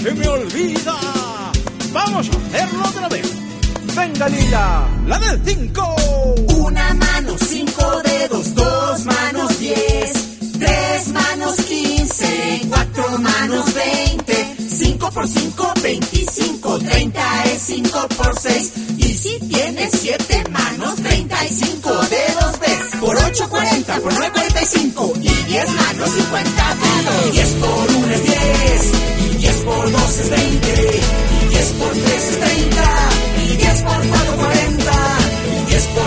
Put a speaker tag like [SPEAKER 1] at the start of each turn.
[SPEAKER 1] se me olvida. Vamos a hacerlo otra vez. Venga, Lila, la del 5.
[SPEAKER 2] Una mano, 5 dedos, 2 manos, 10, 3 manos, 15, 4 manos, 20, 5 por 5, 25, 30 es 5 por 6. Y si tienes 7 manos, 35 dedos ves. Por 8, 40, por 9, 45. Y 10 manos, 50 dedos. 10 por 1 es 10. Y 10 por 2 es 20. Y 10 por 3 es 30. Y 10 por 4,